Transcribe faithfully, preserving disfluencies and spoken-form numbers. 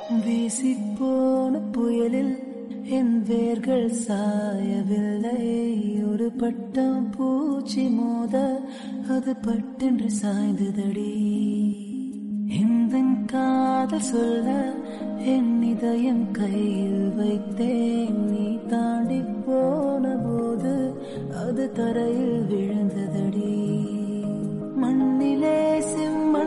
வீசிப்போன புயலில் என் வேர்கள் சாயவில்லை. ஒரு பட்டம் பூச்சி மோத அது பட்டென்று சாய்ந்ததடி. இந்த காதல் சொல்ல என் இதயம் கையில் வைத்தேன். நீ தாண்டி போன போது அது தரையில் விழுந்ததடி.